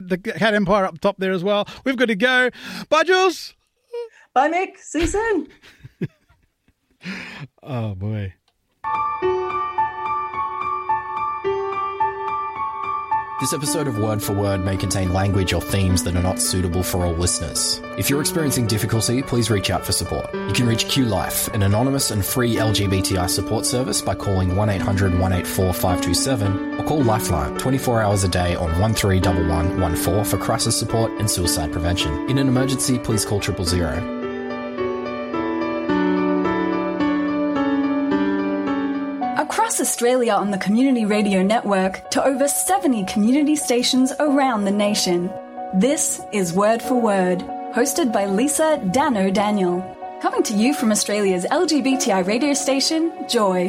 The Cat Empire up top there as well. We've got to go. Bye, Jules. Bye, Mick. See you soon. Oh, boy. This episode of Word for Word may contain language or themes that are not suitable for all listeners. If you're experiencing difficulty, please reach out for support. You can reach Q Life, an anonymous and free LGBTI support service, by calling 1-800-184-527 or call Lifeline 24 hours a day on 131114 for crisis support and suicide prevention. In an emergency, please call 000. Across Australia on the Community Radio Network to over 70 community stations around the nation. This is Word for Word, hosted by Lisa Dano Daniel. Coming to you from Australia's LGBTI radio station, Joy.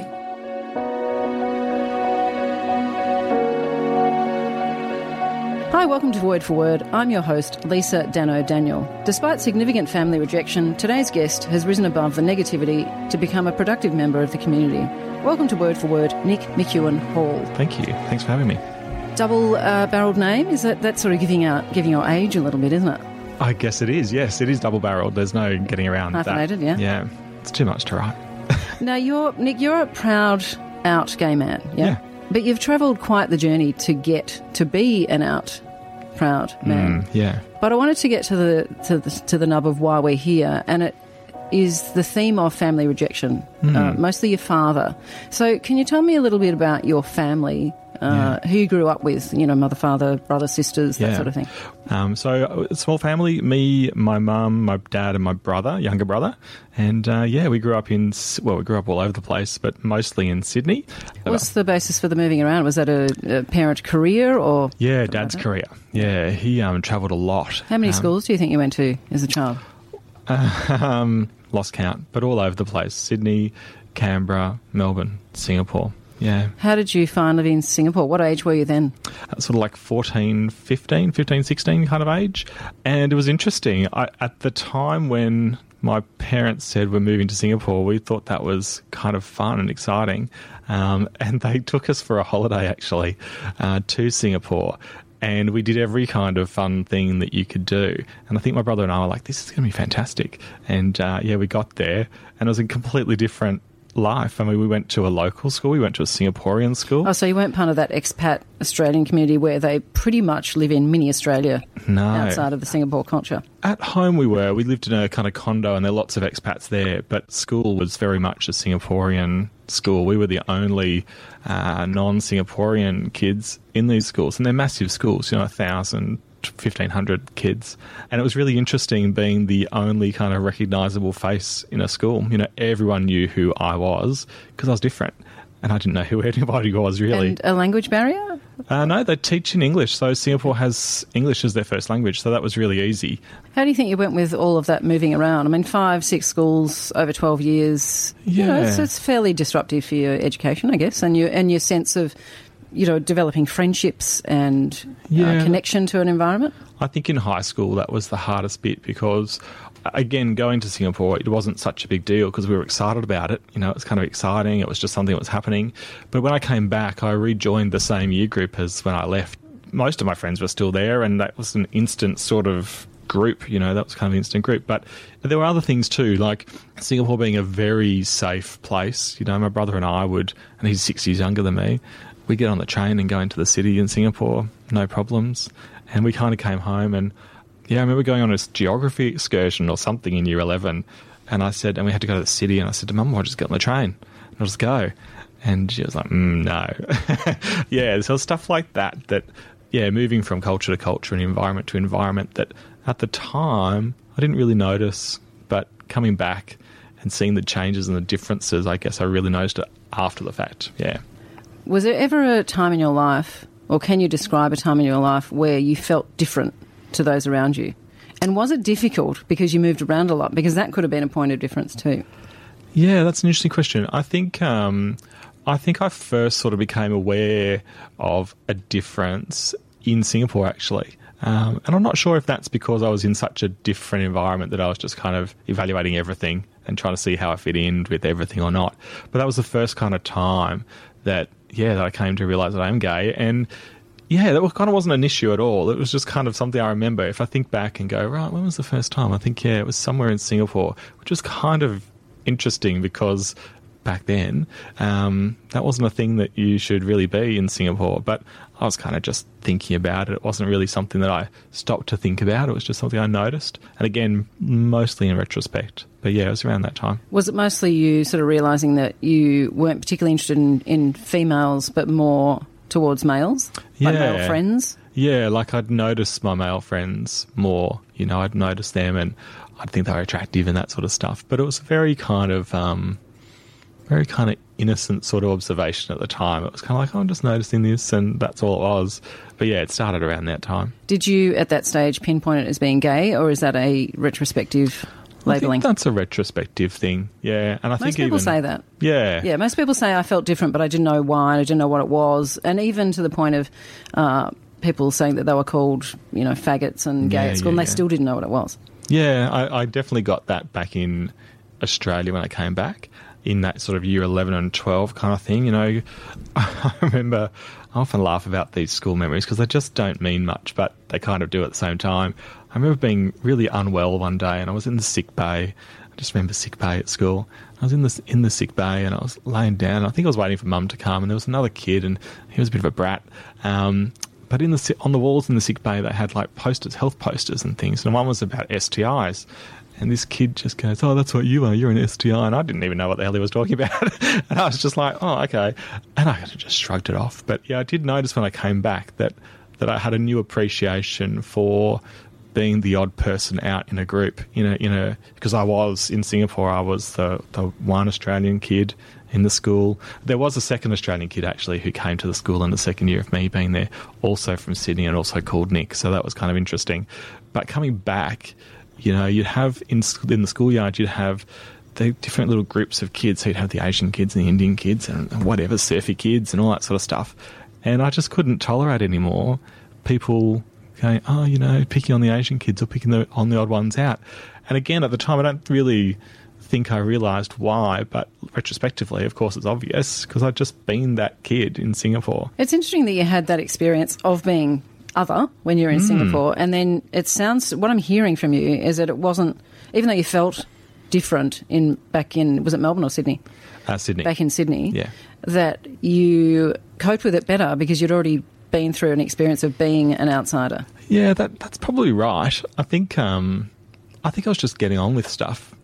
Hi, welcome to Word for Word. I'm your host, Lisa Dano Daniel. Despite significant family rejection, today's guest has risen above the negativity to become a productive member of the community. Welcome to Word for Word, Nick McEwen Hall. Thank you. Thanks for having me. Double-barrelled name? Is that sort of giving your age a little bit, isn't it? I guess it is, yes. It is double-barrelled. There's no getting around Hyphenated, that. yeah. Yeah. It's too much to write. Now, Nick, you're a proud out gay man, yeah? But you've travelled quite the journey to get to be an out proud man. Yeah. But I wanted to get to the nub of why we're here, and it is the theme of family rejection, mostly your father. So can you tell me a little bit about your family, who you grew up with, mother, father, brother, sisters, that sort of thing? So a small family, me, my mum, my dad and my brother, younger brother. And, we grew up all over the place, but mostly in Sydney. What's the basis for the moving around? Was that a parent career or? Yeah, Dad's career. Yeah, he travelled a lot. How many schools do you think you went to as a child? Lost count, but all over the place. Sydney, Canberra, Melbourne, Singapore. Yeah. How did you find living in Singapore? What age were you then? Sort of like 15, 16 kind of age. And it was interesting. At the time when my parents said we're moving to Singapore, we thought that was kind of fun and exciting. And they took us for a holiday, actually, to Singapore. And we did every kind of fun thing that you could do. And I think my brother and I were like, this is going to be fantastic. And, we got there, and it was a completely different life. I mean, we went to a local school. We went to a Singaporean school. Oh, so you weren't part of that expat Australian community where they pretty much live in mini Australia outside of the Singapore culture? At home we were. We lived in a kind of condo, and there are lots of expats there, but school was very much a Singaporean school. We were the only non-Singaporean kids in these schools, and they're massive schools, 1,000, 1,500 kids. And it was really interesting being the only kind of recognisable face in a school. Everyone knew who I was because I was different, and I didn't know who anybody was, really. And a language barrier? No, they teach in English. So Singapore has English as their first language, so that was really easy. How do you think you went with all of that moving around? I mean, 5, 6 schools over 12 years. Yeah. It's fairly disruptive for your education, I guess, and your sense of, developing friendships and connection to an environment. I think in high school that was the hardest bit because, again, going to Singapore, it wasn't such a big deal because we were excited about it. It was kind of exciting. It was just something that was happening. But when I came back, I rejoined the same year group as when I left. Most of my friends were still there, and that was an instant sort of group, that was kind of an instant group. But there were other things too, like Singapore being a very safe place. My brother and I would, and he's 6 years younger than me, we'd get on the train and go into the city in Singapore, no problems. And we kind of came home and, I remember going on a geography excursion or something in year 11, and we had to go to the city, and I said to Mum, I'll just get on the train and I'll just go. And she was like, no. So stuff like that, moving from culture to culture and environment to environment that at the time I didn't really notice, but coming back and seeing the changes and the differences, I guess I really noticed it after the fact, Was there ever a time in your life, or can you describe a time in your life where you felt different to those around you? And was it difficult because you moved around a lot? Because that could have been a point of difference too. Yeah, that's an interesting question. I think I first sort of became aware of a difference in Singapore, actually. And I'm not sure if that's because I was in such a different environment that I was just kind of evaluating everything and trying to see how I fit in with everything or not. But that was the first kind of time that I came to realise that I am gay. And, Yeah, that kind of wasn't an issue at all. It was just kind of something I remember. If I think back and go, right, when was the first time? I think, it was somewhere in Singapore, which was kind of interesting because back then, that wasn't a thing that you should really be in Singapore. But I was kind of just thinking about it. It wasn't really something that I stopped to think about. It was just something I noticed. And again, mostly in retrospect. But yeah, it was around that time. Was it mostly you sort of realising that you weren't particularly interested in females, but more towards males? Like male friends? Yeah, like I'd notice my male friends more. I'd notice them and I'd think they were attractive and that sort of stuff. But it was very kind of innocent sort of observation at the time. It was kind of like, I'm just noticing this, and that's all it was. But yeah, it started around that time. Did you, at that stage, pinpoint it as being gay, or is that a retrospective labelling? I think that's a retrospective thing, yeah. And I think most people say that. Yeah. Yeah, most people say I felt different, but I didn't know why, I didn't know what it was. And even to the point of people saying that they were called, faggots and gay at school, and they still didn't know what it was. Yeah, I definitely got that back in Australia when I came back, in that sort of year 11 and 12 kind of thing. I remember, I often laugh about these school memories because they just don't mean much, but they kind of do at the same time. I remember being really unwell one day and I was in the sick bay. I just remember sick bay at school. I was in the sick bay and I was laying down. I think I was waiting for Mum to come, and there was another kid and he was a bit of a brat. But on the walls in the sick bay, they had like posters, health posters and things, and one was about STIs. And this kid just goes, "Oh, that's what you are. You're an STI." And I didn't even know what the hell he was talking about. And I was just like, "Oh, okay." And I just shrugged it off. But yeah, I did notice when I came back that I had a new appreciation for being the odd person out in a group. Because I was in Singapore, I was the one Australian kid in the school. There was a second Australian kid actually who came to the school in the second year of me being there, also from Sydney and also called Nick. So that was kind of interesting. But coming back, you'd have in the schoolyard, you'd have the different little groups of kids. So you'd have the Asian kids and the Indian kids and whatever, surfy kids and all that sort of stuff. And I just couldn't tolerate anymore people going, picking on the Asian kids or picking on the odd ones out. And again, at the time, I don't really think I realised why, but retrospectively, of course, it's obvious because I'd just been that kid in Singapore. It's interesting that you had that experience of being other when you're in Singapore, and then it sounds, what I'm hearing from you is that it wasn't, even though you felt different back in, was it Melbourne or Sydney? Sydney. Back in Sydney. Yeah. That you coped with it better because you'd already been through an experience of being an outsider. Yeah, that's probably right. I think I was just getting on with stuff.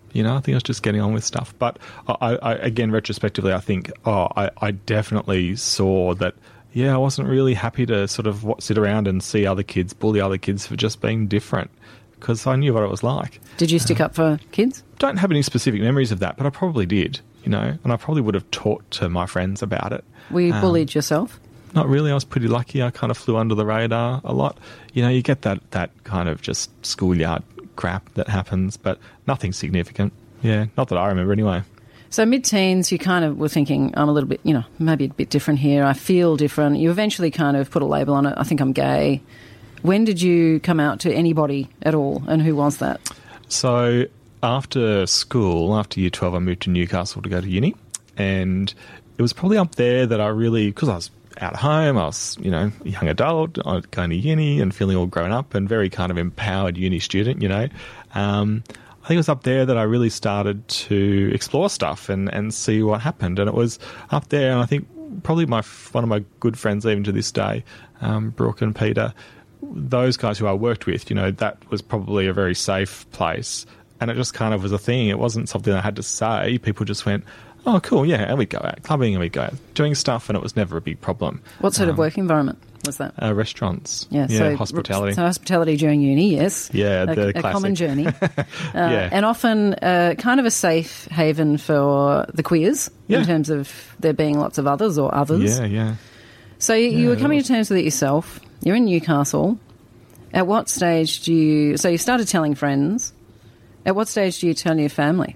But I again, retrospectively, I think, I definitely saw that, I wasn't really happy to sort of sit around and see other kids, bully other kids for just being different, because I knew what it was like. Did you stick up for kids? Don't have any specific memories of that, but I probably did, and I probably would have talked to my friends about it. Were you bullied yourself? Not really. I was pretty lucky. I kind of flew under the radar a lot. You get that kind of just schoolyard crap that happens, but nothing significant. Yeah, not that I remember anyway. So mid-teens, you kind of were thinking, I'm a little bit, maybe a bit different here. I feel different. You eventually kind of put a label on it. I think I'm gay. When did you come out to anybody at all, and who was that? So after school, after year 12, I moved to Newcastle to go to uni, and it was probably up there that I really, because I was out at home, I was, a young adult, I was going to uni and feeling all grown up and very kind of empowered uni student, I think it was up there that I really started to explore stuff and see what happened. And it was up there, and I think probably one of my good friends even to this day, Brooke and Peter, those guys who I worked with, that was probably a very safe place. And it just kind of was a thing. It wasn't something I had to say. People just went, "Oh, cool, yeah," and we'd go out clubbing and we'd go out doing stuff, and it was never a big problem. What sort of work environment was that? Restaurants. Yeah, so hospitality. So hospitality during uni, yes. Yeah, the a common journey. Yeah. And often kind of a safe haven for the queers in terms of there being lots of others or others. Yeah, yeah. So you were coming to terms with it yourself. You're in Newcastle. At what stage you started telling friends. At what stage do you tell your family?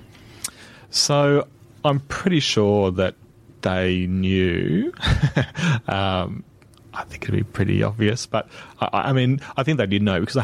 So I'm pretty sure that they knew. I think it'd be pretty obvious, but I mean, I think they did know because I have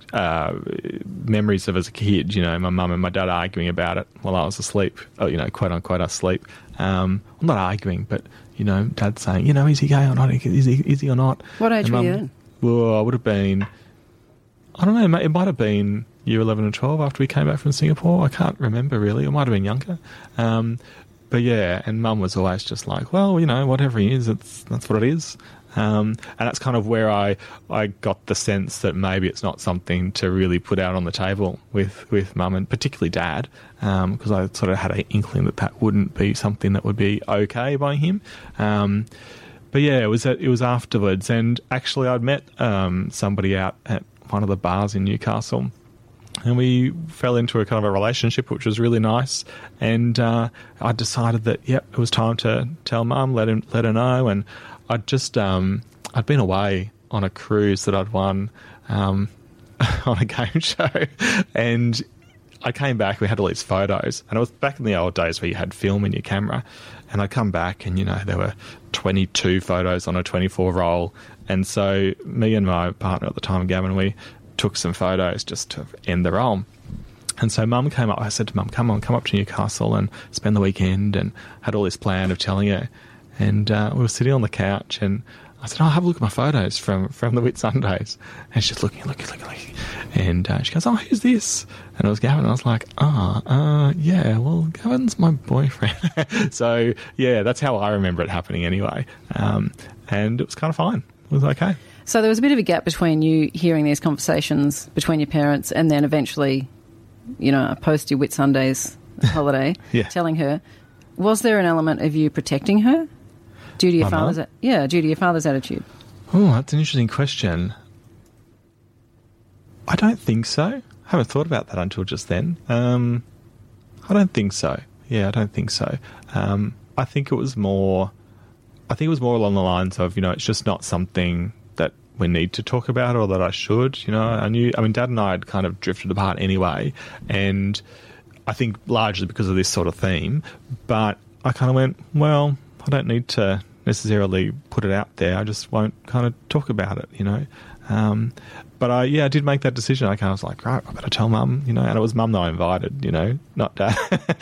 memories of as a kid, my mum and my dad arguing about it while I was asleep, quote unquote asleep. I'm not arguing, but, Dad saying, is he gay or not? Is he or not? What age were you in? Well, I would have been, I don't know, it might have been year 11 and 12 after we came back from Singapore. I can't remember really. It might have been younger. But yeah, and Mum was always just like, well, whatever he is, that's what it is. And that's kind of where I got the sense that maybe it's not something to really put out on the table with Mum and particularly Dad, because I sort of had an inkling that wouldn't be something that would be okay by him. But yeah, it was afterwards, and actually I'd met somebody out at one of the bars in Newcastle, and we fell into a kind of a relationship, which was really nice. And I decided that it was time to tell Mum, let her know. And I'd just I'd been away on a cruise that I'd won on a game show, and I came back. We had all these photos, and it was back in the old days where you had film in your camera. And I come back, and there were 22 photos on a 24 roll. And so me and my partner at the time, Gavin, we took some photos just to end the roll. And so Mum came up. I said to Mum, come up to Newcastle and spend the weekend, and had all this plan of telling her. And we were sitting on the couch, and I said, have a look at my photos from the Whitsundays. And she's looking. And she goes, who's this? And it was Gavin. And I was like, yeah, well, Gavin's my boyfriend. So, yeah, that's how I remember it happening anyway. And it was kind of fine. It was okay. So there was a bit of a gap between you hearing these conversations between your parents and then eventually, post your Whitsundays holiday, telling her. Was there an element of you protecting her? Due to your father's attitude? Oh, that's an interesting question. I don't think so. I haven't thought about that until just then. I don't think so. Yeah, I don't think so. I think it was more along the lines of, it's just not something that we need to talk about or that I should. Dad and I had kind of drifted apart anyway, and I think largely because of this sort of theme, but I kind of went, well, I don't need to necessarily put it out there. I just won't kind of talk about it, But I did make that decision. I kind of was like, right, I better tell Mum, and it was Mum that I invited, not Dad.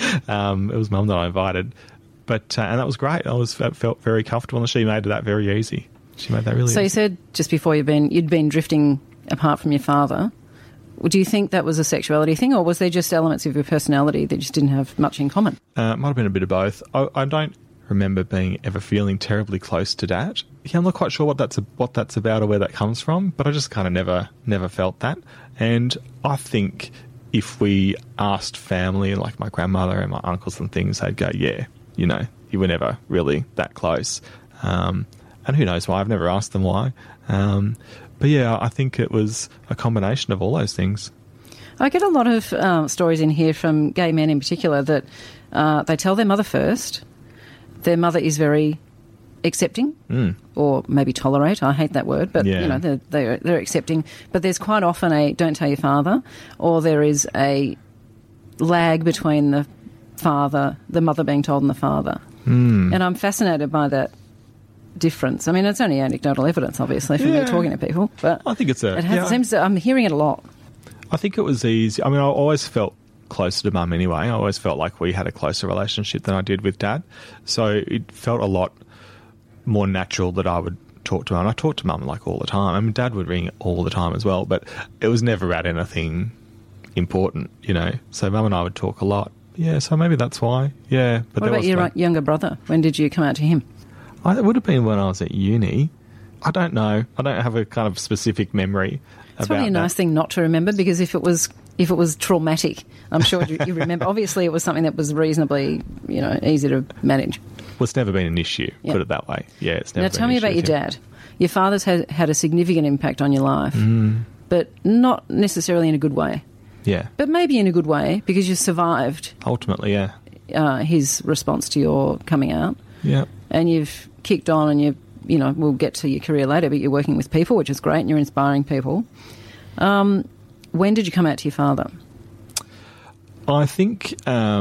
It was Mum that I invited. But, and that was great. I felt very comfortable, and she made that very easy. She made that really easy. So you said just before you'd been drifting apart from your father. Do you think that was a sexuality thing, or was there just elements of your personality that just didn't have much in common? It might have been a bit of both. I don't remember ever feeling terribly close to Dad. Yeah, I'm not quite sure what that's about or where that comes from, but I just kind of never felt that. And I think if we asked family, like my grandmother and my uncles and things, they'd go, yeah, you were never really that close. And who knows why? I've never asked them why. But yeah, I think it was a combination of all those things. I get a lot of stories in here from gay men in particular that they tell their mother first. Their mother is very accepting, or maybe tolerate. I hate that word, but they're accepting. But there's quite often a don't tell your father, or there is a lag between the mother being told and the father. And I'm fascinated by that difference. I mean, it's only anecdotal evidence, obviously, from me talking to people, but I think it seems that I'm hearing it a lot. I think it was easy. I mean, I always felt closer to Mum anyway. I always felt like we had a closer relationship than I did with Dad. So it felt a lot more natural that I would talk to Mum. I talked to Mum all the time. I mean, Dad would ring all the time as well, but it was never about anything important, So Mum and I would talk a lot. Yeah, so maybe that's why. Yeah. But what about your younger brother? When did you come out to him? It would have been when I was at uni. I don't know. I don't have a kind of specific memory about that. It's probably a nice thing not to remember, because if it was traumatic, I'm sure you remember. Obviously, it was something that was reasonably, easy to manage. Well, it's never been an issue, put it that way. Yeah, it's never been an issue. Now, tell me about your dad. Your father's had a significant impact on your life, but not necessarily in a good way. Yeah. But maybe in a good way, because you survived. Ultimately, yeah. His response to your coming out. Yeah. And you've kicked on, and we'll get to your career later, but you're working with people, which is great, and you're inspiring people. When did you come out to your father? I think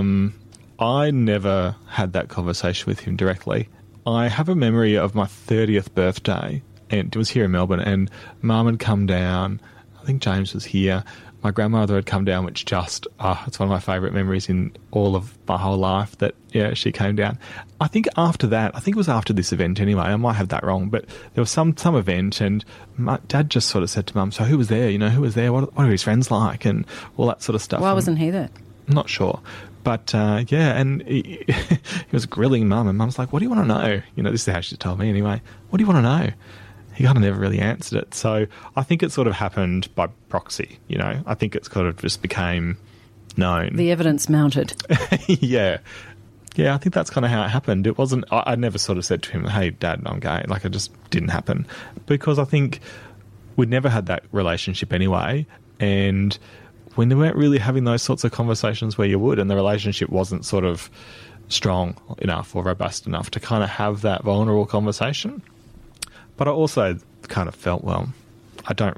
I never had that conversation with him directly. I have a memory of my 30th birthday, and it was here in Melbourne, and Mum had come down I think James was here. My grandmother had come down, which just, it's one of my favourite memories in all of my whole life that, yeah, she came down. I think after that, I think it was after this event anyway, I might have that wrong, but there was some event and my dad just sort of said to Mum, so who was there? You know, who was there? What are his friends like? And all that sort of stuff. Why wasn't he there? I'm not sure. But, yeah, and he was grilling Mum, and Mum's like, what do you want to know? You know, this is how she told me anyway. What do you want to know? He kind of never really answered it. So I think it sort of happened by proxy, you know. I think it sort of just became known. The evidence mounted. Yeah. Yeah, I think that's kind of how it happened. It wasn't... I never sort of said to him, hey, Dad, I'm gay. Like, it just didn't happen. Because I think we'd never had that relationship anyway, and when they weren't really having those sorts of conversations where you would, and the relationship wasn't sort of strong enough or robust enough to kind of have that vulnerable conversation. But I also kind of felt, well, I don't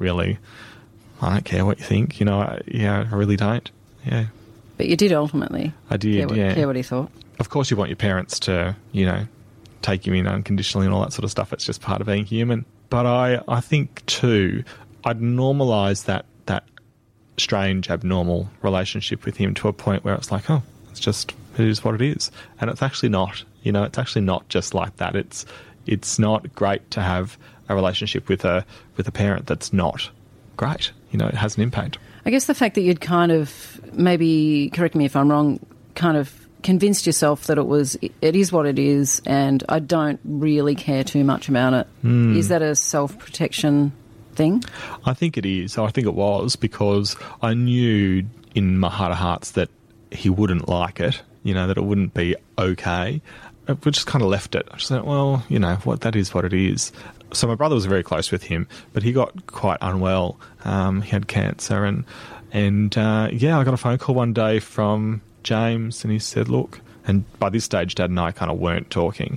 care what you think, you know, I really don't, yeah. But you did ultimately. I did, care what he thought. Of course you want your parents to, you know, take you in unconditionally and all that sort of stuff. It's just part of being human. But I think, too, I'd normalised that strange, abnormal relationship with him to a point where it's like, oh, it is what it is. And it's actually not, you know, it's actually not just like that. It's not great to have a relationship with a parent that's not great. You know, it has an impact. I guess the fact that you'd kind of, maybe, correct me if I'm wrong, kind of convinced yourself that it is what it is and I don't really care too much about it. Is that a self-protection thing? I think it is. I think it was, because I knew in my heart of hearts that he wouldn't like it, you know, that it wouldn't be okay. We just kind of left it. I just said, well, you know, that is what it is. So my brother was very close with him, but he got quite unwell. He had cancer, and I got a phone call one day from James, and he said, look, and by this stage, Dad and I kind of weren't talking.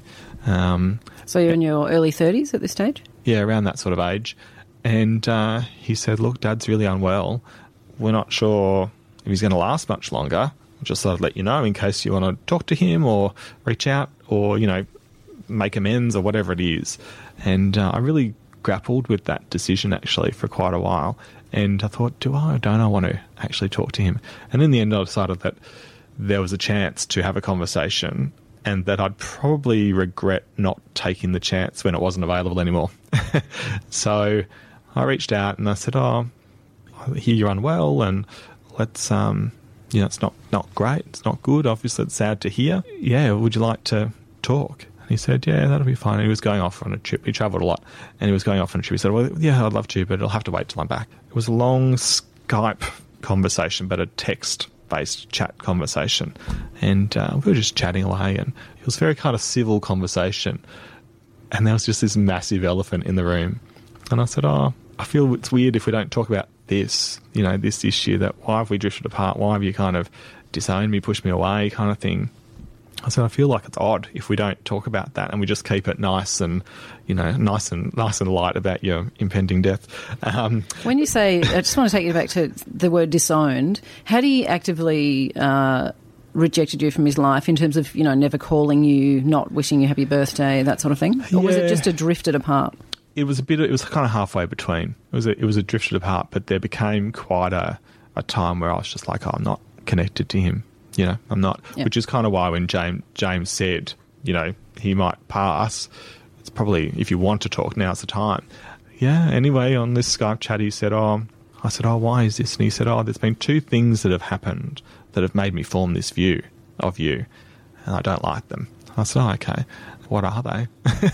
So you're in your early 30s at this stage? Yeah, around that sort of age. And he said, look, Dad's really unwell. We're not sure if he's going to last much longer. Just thought I'd let you know in case you want to talk to him or reach out or, you know, make amends or whatever it is. And I really grappled with that decision actually for quite a while. And I thought, don't I want to actually talk to him? And in the end, I decided that there was a chance to have a conversation and that I'd probably regret not taking the chance when it wasn't available anymore. So I reached out and I said, I hear you're unwell and let's... you know, it's not great. It's not good. Obviously, it's sad to hear. Yeah, would you like to talk? And he said, yeah, that'll be fine. And he was going off on a trip. He travelled a lot. And he was going off on a trip. He said, well, yeah, I'd love to, but it'll have to wait till I'm back. It was a long Skype conversation, but a text-based chat conversation. And we were just chatting away. And it was very kind of civil conversation. And there was just this massive elephant in the room. And I said, I feel it's weird if we don't talk about this, you know, this issue, that why have we drifted apart? Why have you kind of disowned me, pushed me away kind of thing? I said, I feel like it's odd if we don't talk about that and we just keep it nice and, you know, nice and light about your impending death. When you say, I just want to take you back to the word disowned, had he actively rejected you from his life in terms of, you know, never calling you, not wishing you happy birthday, that sort of thing? Or was it just a drifted apart? It was kind of halfway between. It was a drifted apart, but there became quite a time where I was just like, I'm not connected to him. You know, I'm not. Yep. Which is kind of why when James said, you know, he might pass, it's probably, if you want to talk, now's the time. Yeah, anyway, on this Skype chat, he said, I said, why is this? And he said, there's been two things that have happened that have made me form this view of you, and I don't like them. I said, okay, what are they?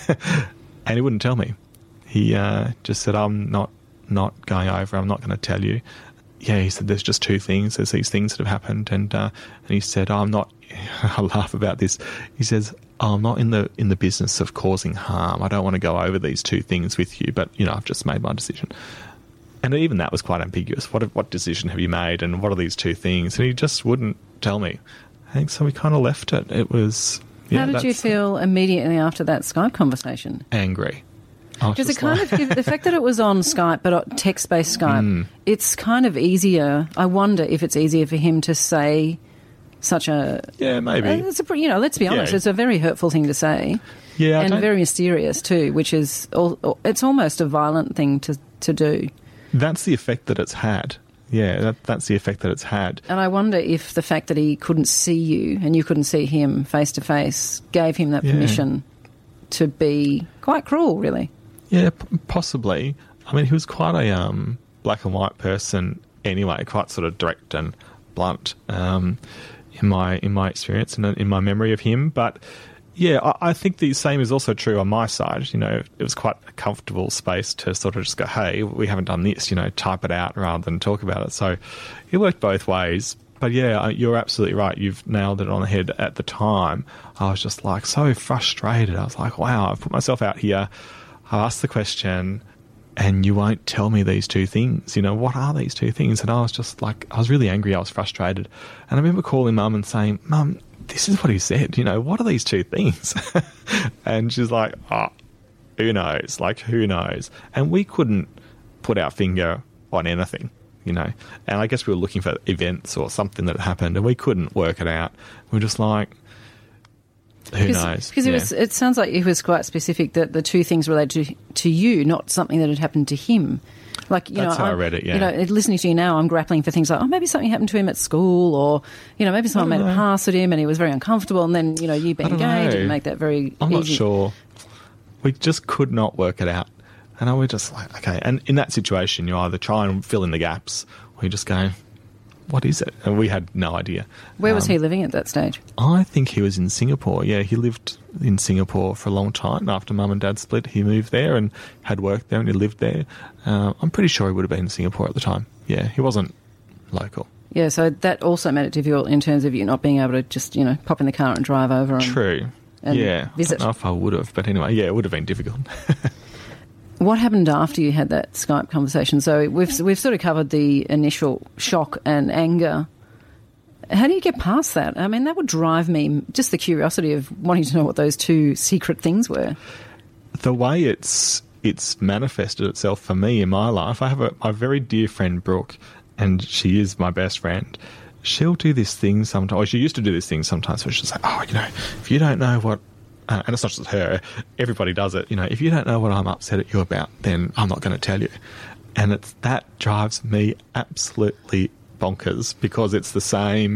And he wouldn't tell me. He just said, I'm not going over, I'm not going to tell you. Yeah, he said, there's just two things. There's these things that have happened. And he said, I laugh about this. He says, I'm not in the business of causing harm. I don't want to go over these two things with you, but, you know, I've just made my decision. And even that was quite ambiguous. What decision have you made and what are these two things? And he just wouldn't tell me. I think so we kind of left it. It was... Yeah, how did you feel immediately after that Skype conversation? Angry. Does it kind of give, the fact that it was on Skype, but text-based Skype, it's kind of easier. I wonder if it's easier for him to say such a... Yeah, maybe. You know, let's be honest, it's a very hurtful thing to say. Yeah, and very mysterious too, which is... It's almost a violent thing to do. That's the effect that it's had. Yeah, that's the effect that it's had. And I wonder if the fact that he couldn't see you and you couldn't see him face to face gave him that permission to be quite cruel, really. Yeah, possibly. I mean, he was quite a black and white person anyway, quite sort of direct and blunt in my experience and in my memory of him. But yeah, I think the same is also true on my side. You know, it was quite a comfortable space to sort of just go, hey, we haven't done this, you know, type it out rather than talk about it. So it worked both ways. But yeah, you're absolutely right. You've nailed it on the head. At the time, I was just like so frustrated. I was like, wow, I've put myself out here. I asked the question and you won't tell me these two things. You know, what are these two things? And I was just like, I was really angry. I was frustrated. And I remember calling Mum and saying, Mum, this is what he said, you know, what are these two things? And she's like, oh, who knows? Like, who knows? And we couldn't put our finger on anything, you know. And I guess we were looking for events or something that happened and we couldn't work it out. We were just like, who knows? Because it sounds like it was quite specific that the two things related to you, not something that had happened to him. Like, that's how I read it, yeah. You know, listening to you now, I'm grappling for things like, oh, maybe something happened to him at school, or, you know, maybe someone made a pass at him and he was very uncomfortable, and then, you know, you being gay didn't make that very I'm easy. not sure. We just could not work it out. And I was just like, okay. And in that situation, you either try and fill in the gaps, or you just go, what is it? And we had no idea. Where was he living at that stage? I think he was in Singapore. Yeah, he lived in Singapore for a long time. After Mum and Dad split, he moved there and had worked there and he lived there. I'm pretty sure he would have been in Singapore at the time. Yeah, he wasn't local. Yeah, so that also made it difficult in terms of you not being able to just, you know, pop in the car and drive over and True. And yeah. visit. I don't know if I would have, but anyway, yeah, it would have been difficult. What happened after you had that Skype conversation? So we've sort of covered the initial shock and anger. How do you get past that? I mean, that would drive me, just the curiosity of wanting to know what those two secret things were. The way it's manifested itself for me in my life, I have a very dear friend, Brooke, and she is my best friend. She'll do this thing sometimes, or she used to do this thing sometimes, where she'll say, oh, you know, if you don't know what, and it's not just her, everybody does it, you know, if you don't know what I'm upset at you about, then I'm not going to tell you. And that drives me absolutely bonkers because it's the same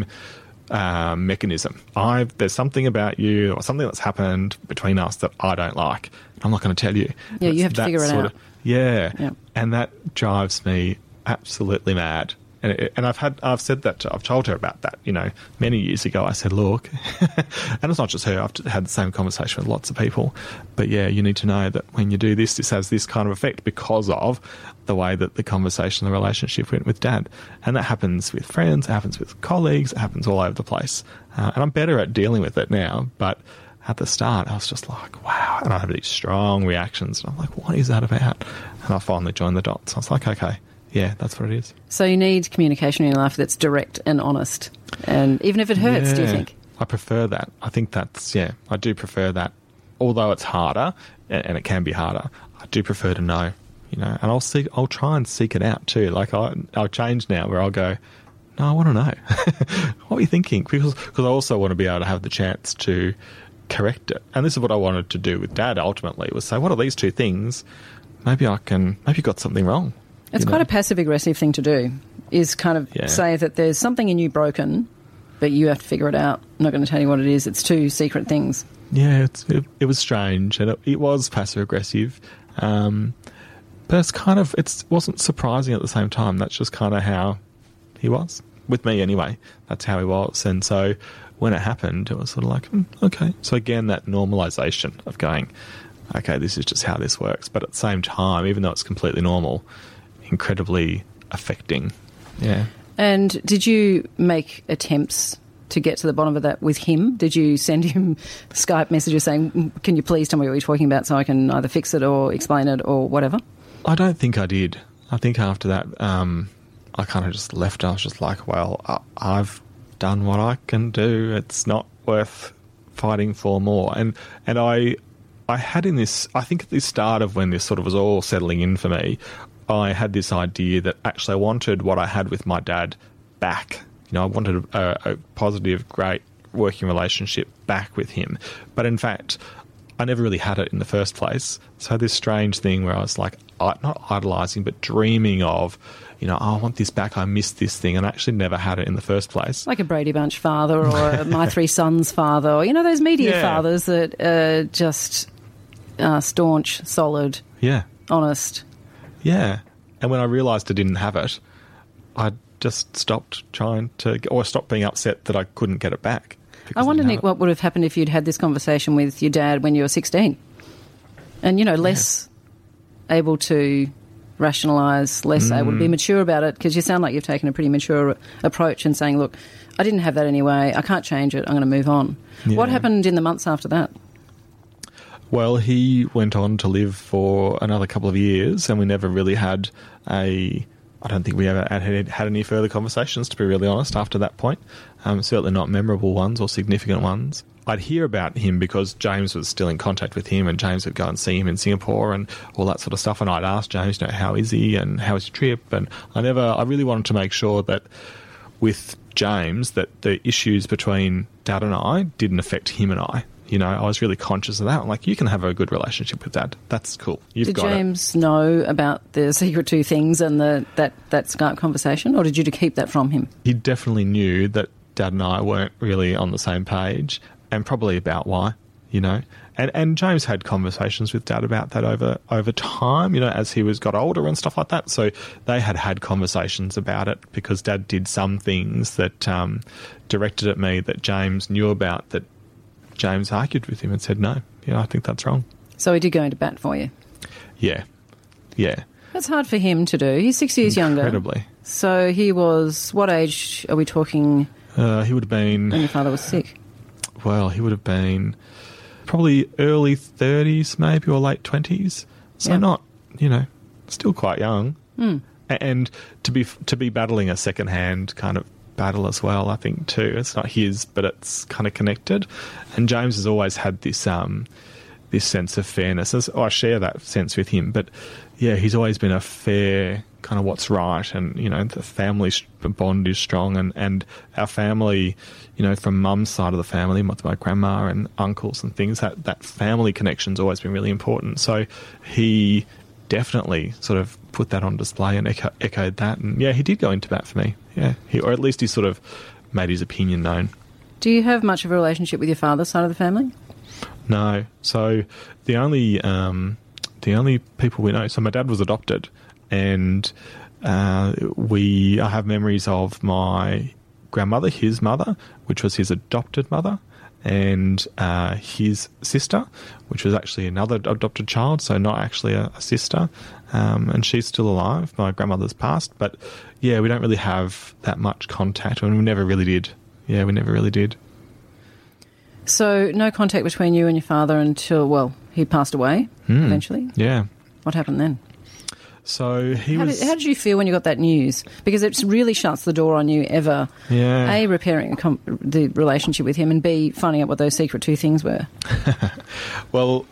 mechanism. There's something about you or something that's happened between us that I don't like. I'm not going to tell you. Yeah, you have to figure it out. Yeah. And that drives me absolutely mad. And I've said that I've told her about that, you know, many years ago. I said, look, and it's not just her, I've had the same conversation with lots of people, but yeah, you need to know that when you do this has this kind of effect because of the way that the conversation, the relationship went with Dad. And that happens with friends, it happens with colleagues, it happens all over the place. And I'm better at dealing with it now, but at the start I was just like, wow. And I had these strong reactions. And I'm like, what is that about? And I finally joined the dots. I was like, okay. Yeah, that's what it is. So you need communication in your life that's direct and honest. And even if it hurts, do you think? I prefer that. I think I do prefer that. Although it's harder, and it can be harder, I do prefer to know, you know, and I'll try and seek it out too. Like I'll change now where I'll go, no, I want to know. What are you thinking? Because I also want to be able to have the chance to correct it. And this is what I wanted to do with Dad ultimately, was say, what are these two things? Maybe you got something wrong. It's quite a passive-aggressive thing to do, is kind of say that there's something in you broken, but you have to figure it out. I'm not going to tell you what it is. It's two secret things. Yeah, it was strange, and it was passive-aggressive. But it wasn't surprising at the same time. That's just kind of how he was. With me, anyway. That's how he was. And so when it happened, it was sort of like, okay. So again, that normalisation of going, okay, this is just how this works. But at the same time, even though it's completely normal, incredibly affecting. Yeah. And did you make attempts to get to the bottom of that with him? Did you send him Skype messages saying, can you please tell me what you're talking about so I can either fix it or explain it or whatever? I don't think I did. I think after that, I kind of just left. I was just like, well, I've done what I can do. It's not worth fighting for more. And I had I think at the start of when this sort of was all settling in for me, I had this idea that actually I wanted what I had with my dad back. You know, I wanted a positive, great working relationship back with him. But in fact, I never really had it in the first place. So this strange thing where I was like, not idolising, but dreaming of, I want this back, I missed this thing, and I actually never had it in the first place. Like a Brady Bunch father or a My Three Sons father, or, those media fathers that are just staunch, solid, honest. Yeah. And when I realised I didn't have it, I just stopped stopped being upset that I couldn't get it back. I wonder, Nick, what would have happened if you'd had this conversation with your dad when you were 16? And, less able to rationalise, less able to be mature about it, because you sound like you've taken a pretty mature approach and saying, look, I didn't have that anyway, I can't change it, I'm going to move on. Yeah. What happened in the months after that? Well, he went on to live for another couple of years, and we never really had I don't think we ever had any further conversations, to be really honest, after that point. Certainly not memorable ones or significant ones. I'd hear about him because James was still in contact with him, and James would go and see him in Singapore and all that sort of stuff. And I'd ask James, how is he and how was your trip? And I really wanted to make sure that with James that the issues between Dad and I didn't affect him and I. I was really conscious of that. I'm like, you can have a good relationship with Dad. That's cool. You've got it. Did James know about the secret two things and that Skype conversation, or did you keep that from him? He definitely knew that Dad and I weren't really on the same page, and probably about why, And James had conversations with Dad about that over time, as he got older and stuff like that. So they had conversations about it because Dad did some things that directed at me that James knew about, that James argued with him and said, no, I think that's wrong. So he did go into bat for you? Yeah. That's hard for him to do. He's 6 years younger. Incredibly. So he was, what age are we talking? He would have been... When your father was sick? Well, he would have been probably early 30s maybe, or late 20s. So not, still quite young. And to be battling a second-hand kind of battle as well, I think, too. It's not his, but it's kind of connected. And James has always had this this sense of fairness. I share that sense with him, but he's always been a fair kind of what's right, and the family bond is strong, and our family, from Mum's side of the family, my grandma and uncles and things, that family connection's always been really important. So he definitely sort of put that on display and echoed that, and he did go into bat for me. Or at least he sort of made his opinion known. Do you have much of a relationship with your father's side of the family? No. So the only people we know. So my dad was adopted, and I have memories of my grandmother, his mother, which was his adopted mother, and his sister, which was actually another adopted child, so not actually a sister, and she's still alive. My grandmother's passed, but we don't really have that much contact, and we never really did. We never really did. So no contact between you and your father until, he passed away eventually? Yeah. What happened then? So how did you feel when you got that news? Because it really shuts the door on you ever, A, repairing the relationship with him, and B, finding out what those secret two things were. Well,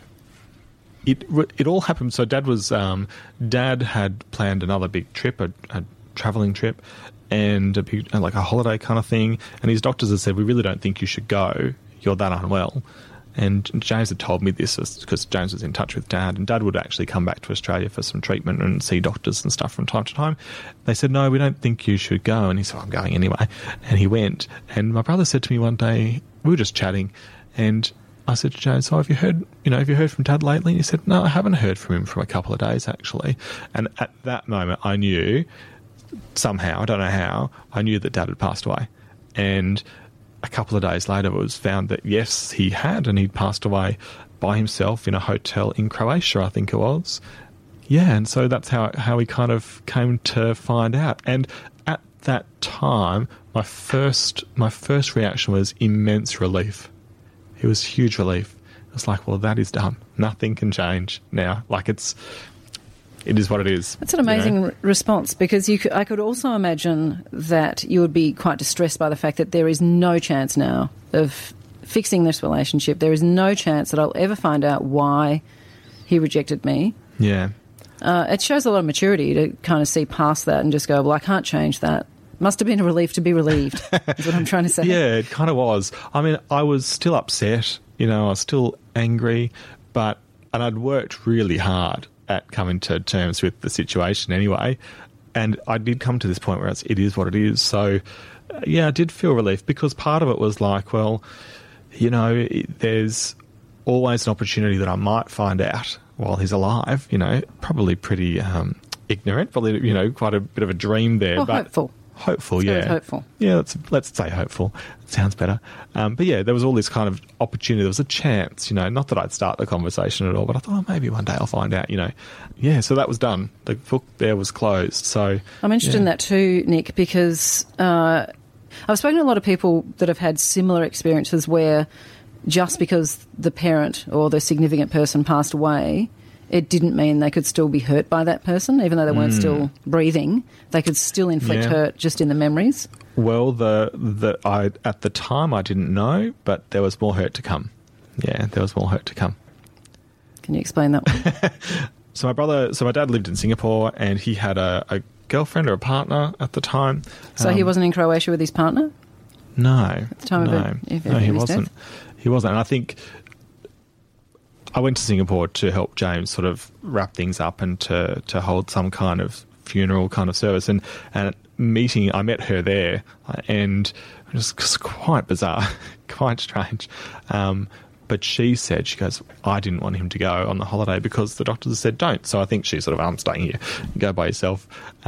it all happened. So Dad had planned another big trip, a travelling trip, and a holiday kind of thing, and his doctors had said, we really don't think you should go. You're that unwell. And James had told me this because James was in touch with Dad, and Dad would actually come back to Australia for some treatment and see doctors and stuff from time to time. They said, no, we don't think you should go. And he said, I'm going anyway. And he went. And my brother said to me one day, we were just chatting, and I said to James, so have you heard from Dad lately? And he said, no, I haven't heard from him for a couple of days, actually. And at that moment, I knew, somehow, I don't know how, I knew that Dad had passed away. And a couple of days later, it was found that, yes, he had, and he'd passed away by himself in a hotel in Croatia, I think it was. And so that's how we kind of came to find out. And at that time, my first reaction was immense relief. It was huge relief. It was like, well, that is done. Nothing can change now. It is what it is. That's an amazing response, because I could also imagine that you would be quite distressed by the fact that there is no chance now of fixing this relationship. There is no chance that I'll ever find out why he rejected me. Yeah. It shows a lot of maturity to kind of see past that and just go, well, I can't change that. Must have been a relief to be relieved, is what I'm trying to say. Yeah, it kind of was. I mean, I was still upset You know, I was still angry, and I'd worked really hard at coming to terms with the situation anyway. And I did come to this point where it is what it is. So, yeah, I did feel relief, because part of it was like, well, you know, there's always an opportunity that I might find out while he's alive, you know, probably pretty ignorant, probably, you know, quite a bit of a dream there. Well, but hopeful. Hopeful, It's yeah. very hopeful. Yeah, let's say hopeful. It sounds better. But yeah, there was all this kind of opportunity. There was a chance, you know, not that I'd start the conversation at all, but I thought, maybe one day I'll find out, you know. Yeah, so that was done. The book there was closed. So I'm interested in that too, Nick, because I've spoken to a lot of people that have had similar experiences where just because the parent or the significant person passed away, it didn't mean they could still be hurt by that person, even though they weren't still breathing. They could still inflict hurt just in the memories. Well, at the time I didn't know, but there was more hurt to come. Yeah, there was more hurt to come. Can you explain that one? So my dad lived in Singapore, and he had a girlfriend or a partner at the time. So he wasn't in Croatia with his partner? No. At the time he wasn't. He wasn't. And I think I went to Singapore to help James sort of wrap things up and to hold some kind of funeral kind of service. And at meeting, I met her there, and it was quite bizarre, quite strange. But she goes, I didn't want him to go on the holiday because the doctors said don't. So I think she sort of, I'm staying here, you go by yourself.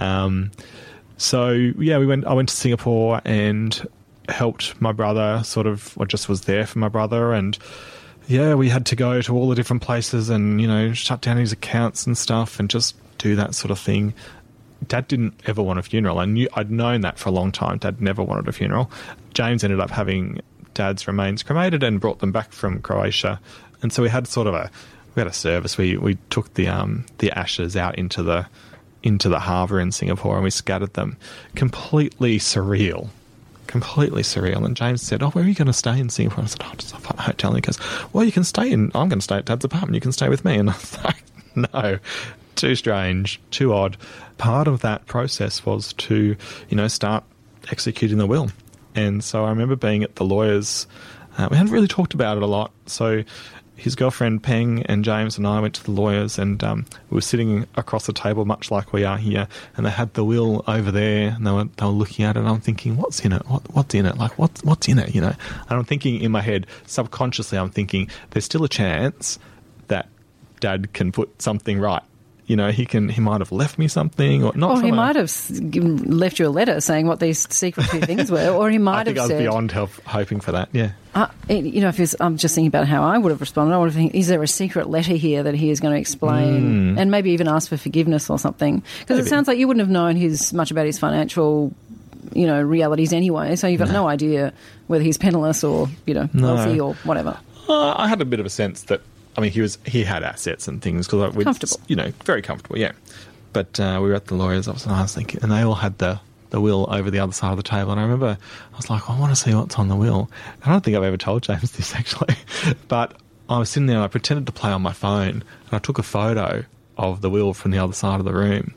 So yeah, I went to Singapore and helped my brother, sort of, I just was there for my brother. And yeah, we had to go to all the different places and, you know, shut down his accounts and stuff and just do that sort of thing. Dad didn't ever want a funeral. I'd known that for a long time. Dad never wanted a funeral. James ended up having Dad's remains cremated and brought them back from Croatia. And so we had a service. We took the ashes out into the harbour in Singapore, and we scattered them. Completely surreal. And James said, where are you going to stay in Singapore? And I said, just a hotel. And he goes, well, you can stay I'm going to stay at Dad's apartment. You can stay with me. And I was like, no, too strange, too odd. Part of that process was to, you know, start executing the will. And so I remember being at the lawyers. We hadn't really talked about it a lot. So his girlfriend Peng and James and I went to the lawyers, and we were sitting across the table, much like we are here, and they had the will over there, and they were looking at it, and I'm thinking, what's in it? What's in it? Like, what's in it, you know? And I'm thinking in my head, subconsciously, I'm thinking, there's still a chance that Dad can put something right. You know, he might have left me something, or not. Or he might have left you a letter saying what these secret two things were, or he might have said... I think I was beyond hoping for that, yeah. You know, I'm just thinking about how I would have responded. I would have think, is there a secret letter here that he is going to explain, and maybe even ask for forgiveness or something? Because it sounds like you wouldn't have known much about his financial, you know, realities anyway, so you've got no idea whether he's penniless or, you know, wealthy or whatever. I had a bit of a sense that, I mean, he had assets and things. Comfortable. You know, very comfortable, yeah. But we were at the lawyers' office, and I was thinking, and they all had the will over the other side of the table. And I remember I was like, I want to see what's on the will. I don't think I've ever told James this, actually. But I was sitting there and I pretended to play on my phone, and I took a photo of the will from the other side of the room.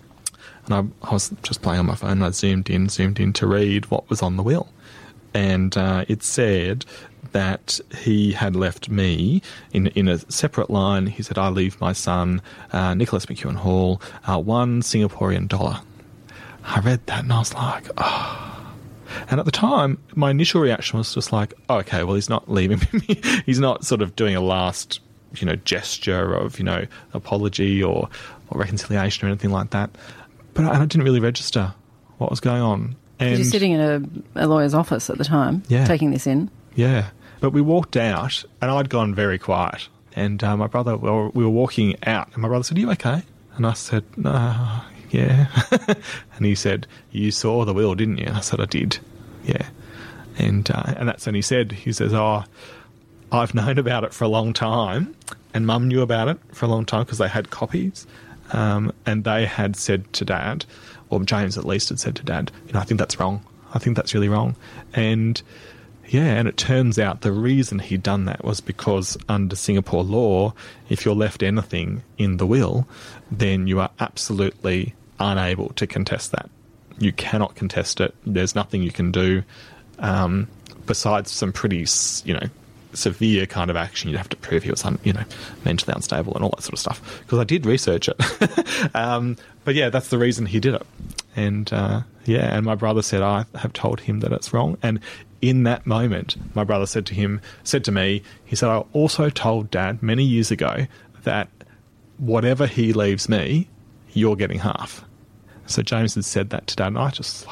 And I was just playing on my phone, and I zoomed in to read what was on the will. And it said that he had left me in a separate line. He said, I leave my son, Nicholas McEwen Hall, $1 Singaporean dollar. I read that and I was like, oh. And at the time, my initial reaction was just like, oh, okay, well, he's not leaving me. He's not sort of doing a last, you know, gesture of, you know, apology or reconciliation or anything like that. But I didn't really register what was going on. And you're sitting in a lawyer's office at the time, taking this in. Yeah. But we walked out, and I'd gone very quiet. And my brother, we were walking out, and my brother said, are you okay? And I said, no, yeah. And he said, you saw the will, didn't you? And I said, I did, yeah. And that's when he says, oh, I've known about it for a long time, and Mum knew about it for a long time because they had copies. And they had said to Dad, or James at least had said to Dad, you know, I think that's wrong. I think that's really wrong. And yeah, and it turns out the reason he'd done that was because under Singapore law, if you're left anything in the will, then you are absolutely unable to contest that. You cannot contest it. There's nothing you can do besides some pretty, you know, severe kind of action. You'd have to prove he was, mentally unstable and all that sort of stuff. Because I did research it. But yeah, that's the reason he did it. And and my brother said, I have told him that it's wrong. And in that moment, my brother said to me, he said, I also told Dad many years ago that whatever he leaves me, you're getting half. So James had said that to Dad, and I just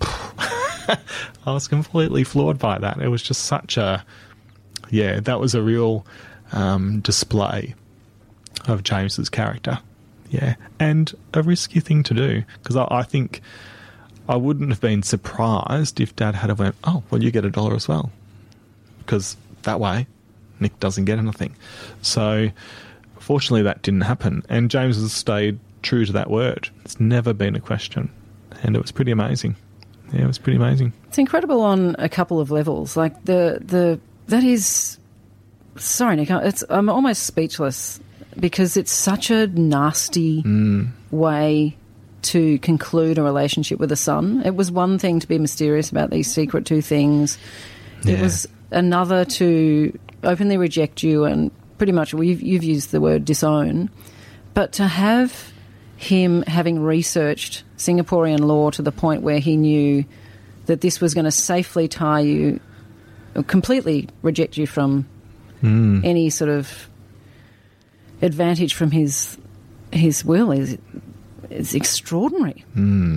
I was completely floored by that. It was just such that was a real display of James's character. Yeah, and a risky thing to do, because I think I wouldn't have been surprised if Dad had went, oh, well, you get $1 as well, because that way Nick doesn't get anything. So fortunately that didn't happen, and James has stayed true to that word. It's never been a question, and it was pretty amazing. Yeah, it was pretty amazing. It's incredible on a couple of levels. Like that is, sorry Nick, I'm almost speechless, because it's such a nasty way to conclude a relationship with a son. It was one thing to be mysterious about these secret two things. It was another to openly reject you and pretty much, you've used the word disown, but to have him having researched Singaporean law to the point where he knew that this was going to safely tie you, completely reject you from any sort of advantage from his will is extraordinary.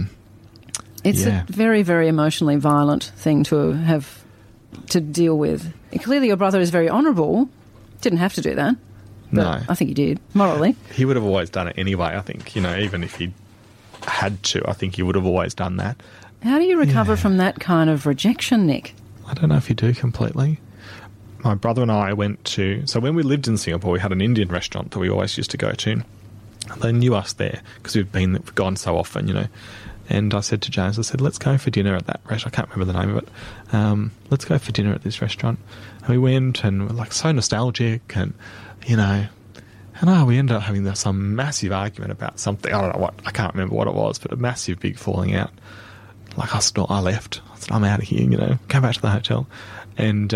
It's a very, very emotionally violent thing to have to deal with. And clearly your brother is very honourable. Didn't have to do that. But No. I think he did, morally. He would have always done it anyway, I think. Even if he had to, I think he would have always done that. How do you recover from that kind of rejection, Nick? I don't know if you do completely. My brother and I went to... So when we lived in Singapore, we had an Indian restaurant that we always used to go to. They knew us there because we've gone so often, And I said to James, let's go for dinner at that restaurant. I can't remember the name of it. Let's go for dinner at this restaurant. And we went and we're so nostalgic and, we ended up having some massive argument about something. I don't know what, I can't remember what it was, but a massive big falling out. I left. I said, I'm out of here, go back to the hotel. And,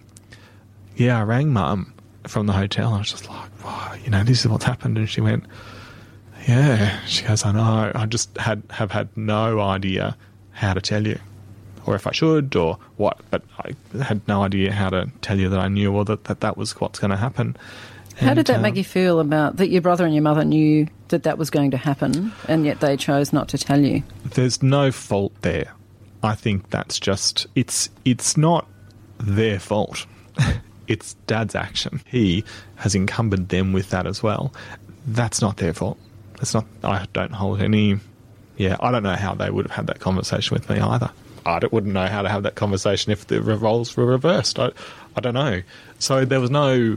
I rang Mum from the hotel and I was just like, wow, this is what's happened. And she went, yeah. She goes, I know. I just have had no idea how to tell you, or if I should, or what. But I had no idea how to tell you that I knew, or that was what's going to happen. How did that make you feel about that your brother and your mother knew that was going to happen, and yet they chose not to tell you? There's no fault there. I think that's just, it's not their fault. It's Dad's action. He has encumbered them with that as well. That's not their fault. It's not. I don't hold any. Yeah, I don't know how they would have had that conversation with me either. I wouldn't know how to have that conversation if the roles were reversed. I don't know. So there was no.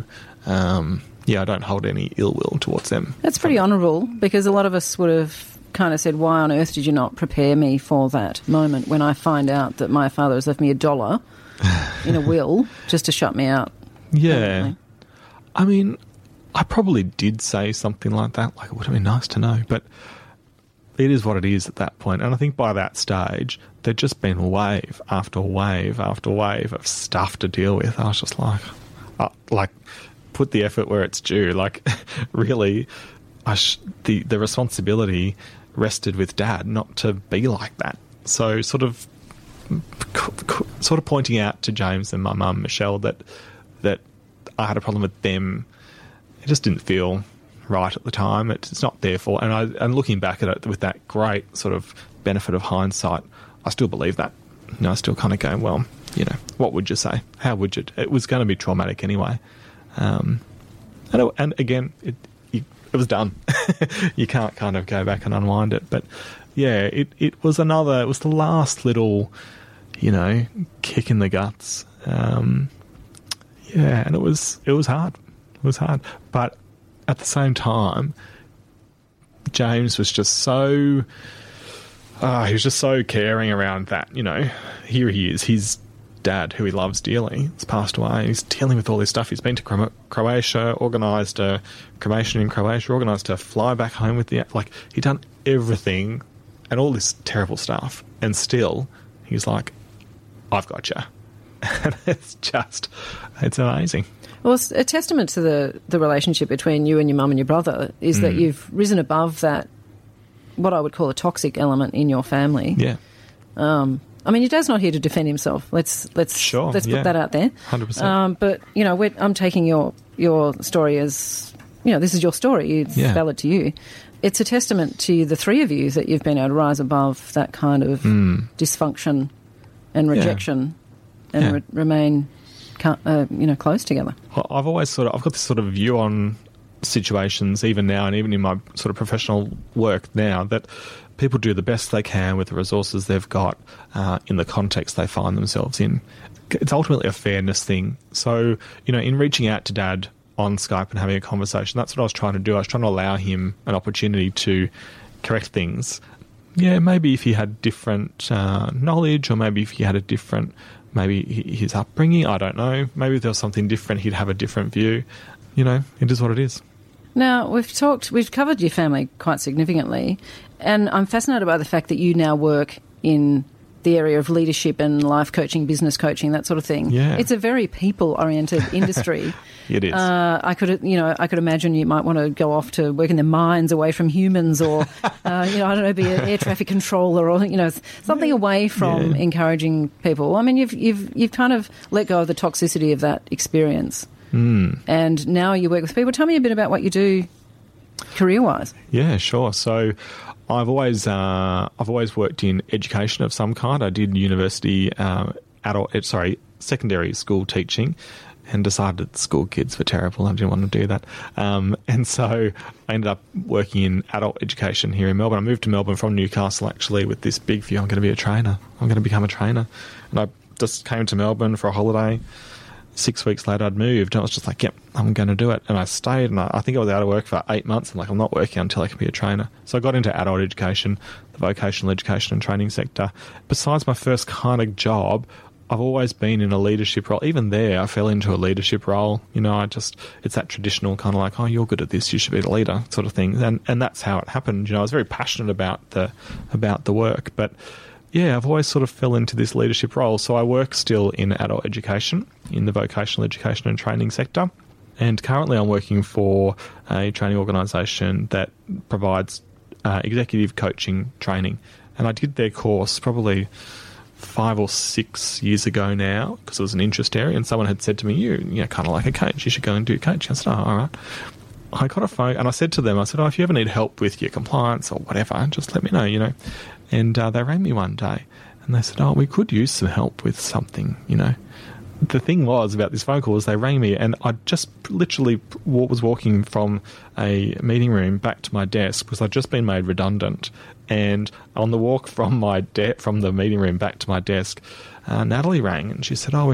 I don't hold any ill will towards them. That's pretty honourable, because a lot of us would have kind of said, why on earth did you not prepare me for that moment when I find out that my father has left me $1 in a will just to shut me out? Yeah. I mean, I probably did say something like that. It would have been nice to know, but it is what it is at that point. And I think by that stage, there'd just been wave after wave after wave of stuff to deal with. I was just put the effort where it's due. Really, the responsibility rested with Dad not to be like that. So sort of pointing out to James and my mum, Michelle, that I had a problem with them. It just didn't feel right at the time. It's not their fault. And looking back at it with that great sort of benefit of hindsight, I still believe that. I still kind of go, well, what would you say? How would you? It was going to be traumatic anyway. And again, it was done. You can't kind of go back and unwind it. But yeah, it was the last little, kick in the guts. And it was hard. It was hard. But at the same time, James was just so... he was just so caring around that, Here he is, his dad, who he loves dearly, has passed away. He's dealing with all this stuff. He's been to Croatia, organised a cremation in Croatia, organised to fly back home with he'd done everything and all this terrible stuff. And still, he's like, I've got you. And it's amazing. Well, it's a testament to the relationship between you and your mum and your brother is that you've risen above that, what I would call a toxic element in your family. Yeah. I mean, your dad's not here to defend himself. Let's put that out there. 100%. But I'm taking your story as this is your story. It's valid to you. It's a testament to the three of you that you've been able to rise above that kind of dysfunction and rejection and remain close together. I've always I've got this sort of view on situations, even now, and even in my sort of professional work now, that people do the best they can with the resources they've got in the context they find themselves in. It's ultimately a fairness thing. So, in reaching out to Dad on Skype and having a conversation, that's what I was trying to do. I was trying to allow him an opportunity to correct things. Yeah, maybe if he had different knowledge, or maybe if he had a different, maybe his upbringing, I don't know. Maybe if there was something different, he'd have a different view. It is what it is. Now, we've covered your family quite significantly, and I'm fascinated by the fact that you now work in the area of leadership and life coaching, business coaching, that sort of thing. Yeah. It's a very people-oriented industry. It is. I could imagine you might want to go off to work in the mines away from humans, or I don't know, be an air traffic controller, or something away from encouraging people. I mean, you've kind of let go of the toxicity of that experience, and now you work with people. Tell me a bit about what you do career-wise. Yeah, sure. So I've always worked in education of some kind. I did university secondary school teaching, and decided that school kids were terrible. I didn't want to do that. And so I ended up working in adult education here in Melbourne. I moved to Melbourne from Newcastle, actually, with this big view. I'm going to be a trainer. I'm going to become a trainer. And I just came to Melbourne for a holiday. 6 weeks later, I'd moved. And I was just like, yep, I'm going to do it. And I stayed, and I think I was out of work for 8 months. I'm not working until I can be a trainer. So I got into adult education, the vocational education and training sector. Besides my first kind of job, I've always been in a leadership role. Even there, I fell into a leadership role. It's that traditional kind of like, oh, you're good at this, you should be the leader sort of thing. And that's how it happened. I was very passionate about the work. But yeah, I've always sort of fell into this leadership role. So I work still in adult education, in the vocational education and training sector. And currently I'm working for a training organisation that provides executive coaching training. And I did their course probably 5 or 6 years ago now, because it was an interest area, and someone had said to me, you're kind of like a coach, you should go and do coaching. I said, oh, all right. I got a phone, and I said to them, if you ever need help with your compliance or whatever, just let me know, And they rang me one day, and they said, oh, we could use some help with something, The thing was about this phone call was they rang me, and I just literally was walking from a meeting room back to my desk because I'd just been made redundant. And on the walk from the meeting room back to my desk, Natalie rang, and she said, oh,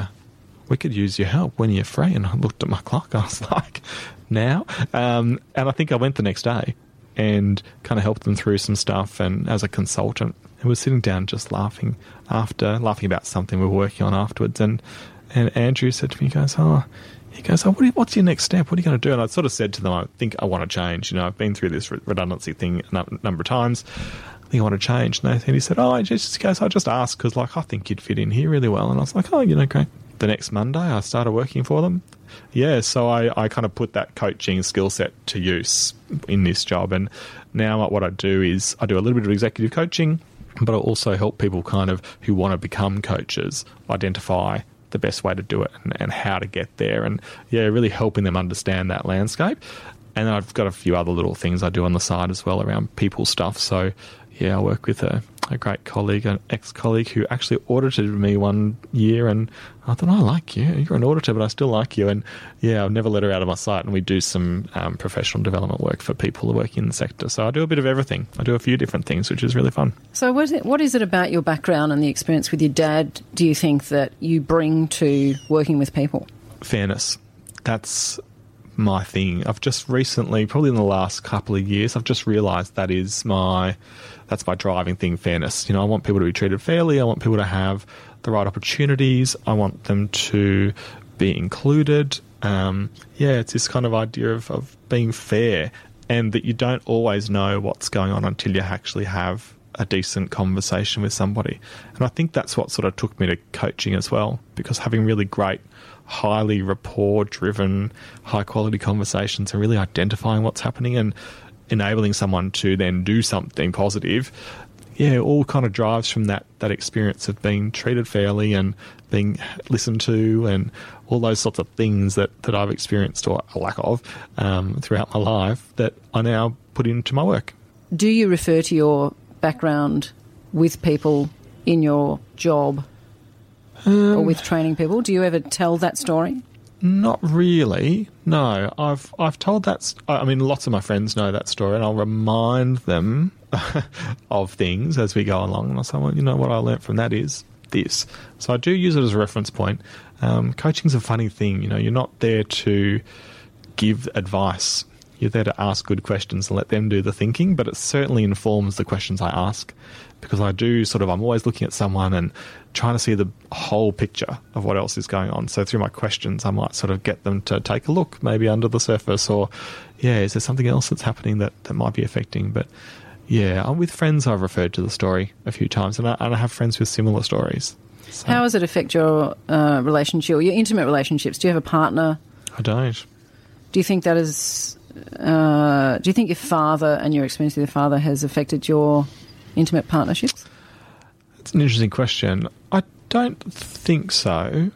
we could use your help when you're free. And I looked at my clock. I was like, now? And I think I went the next day and kind of helped them through some stuff. And as a consultant, and was sitting down just laughing about something we were working on afterwards. And Andrew said to me, he goes, oh, what's your next step? What are you going to do? And I sort of said to them, I think I want to change. I've been through this redundancy thing a number of times. I think I want to change. And he said, oh, I just asked because, I think you'd fit in here really well. And I was like, oh, great. The next Monday, I started working for them. Yeah, so I kind of put that coaching skill set to use in this job. And now what I do is I do a little bit of executive coaching, but I also help people kind of who want to become coaches identify the best way to do it and how to get there, and really helping them understand that landscape. And then I've got a few other little things I do on the side as well around people stuff. So I work with a great colleague, an ex-colleague who actually audited me one year, and I thought, I like you. You're an auditor, but I still like you. And I've never let her out of my sight. And we do some professional development work for people who work in the sector. So I do a bit of everything. I do a few different things, which is really fun. So what is it about your background and the experience with your dad do you think that you bring to working with people? Fairness. That's my thing. I've just recently, probably in the last couple of years, I've just realised that's my driving thing, fairness. I want people to be treated fairly. I want people to have the right opportunities. I want them to be included. It's this kind of idea of being fair, and that you don't always know what's going on until you actually have a decent conversation with somebody. And I think that's what sort of took me to coaching as well, because having really great, highly rapport-driven, high-quality conversations and really identifying what's happening and enabling someone to then do something positive, all kind of drives from that experience of being treated fairly and being listened to and all those sorts of things that I've experienced, or a lack of, throughout my life, that I now put into my work. Do you refer to your background with people in your job or with training people? Do you ever tell that story? Not really, no. I've told that. I mean, lots of my friends know that story, and I'll remind them of things as we go along. And I'll say, well, you know, what I learnt from that is this. So I do use it as a reference point. Coaching's a funny thing. You know, you're not there to give advice. You're there to ask good questions and let them do the thinking, but it certainly informs the questions I ask, because I'm always looking at someone and trying to see the whole picture of what else is going on. So through my questions, I might sort of get them to take a look maybe under the surface, or, is there something else that's happening that might be affecting? But with friends, I've referred to the story a few times, and I have friends with similar stories. So. How does it affect your relationship, or your intimate relationships? Do you have a partner? I don't. Do you think that is... do you think your father and your experience with your father has affected your intimate partnerships? That's an interesting question. I don't think so.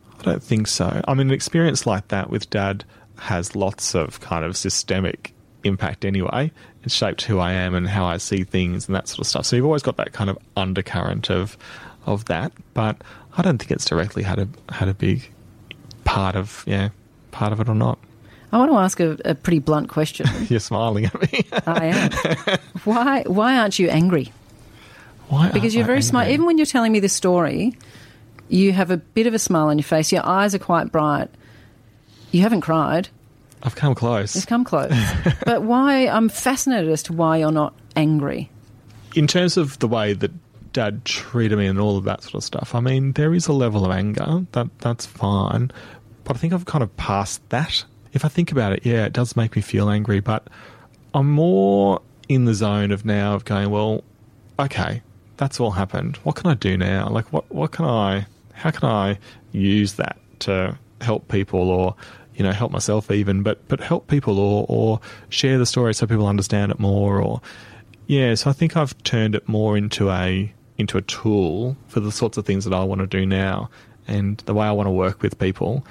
I mean, an experience like that with Dad has lots of kind of systemic impact anyway. It's shaped who I am and how I see things and that sort of stuff. So you've always got that kind of undercurrent of that. But I don't think it's directly had a big part of it or not. I want to ask a pretty blunt question. You're smiling at me. I am. Why aren't you angry? Because you're very smart. Even when you're telling me this story, you have a bit of a smile on your face. Your eyes are quite bright. You haven't cried. I've come close. You've come close. But why? I'm fascinated as to why you're not angry. In terms of the way that Dad treated me and all of that sort of stuff, I mean, there is a level of anger. That's fine. But I think I've kind of passed that. If I think about it, it does make me feel angry, but I'm more in the zone of now of going, well, okay, that's all happened. What can I do now? Like, how can I use that to help people, or, you know, help myself even, but help people, or share the story so people understand it more, or, so I think I've turned it more into a tool for the sorts of things that I want to do now and the way I want to work with people.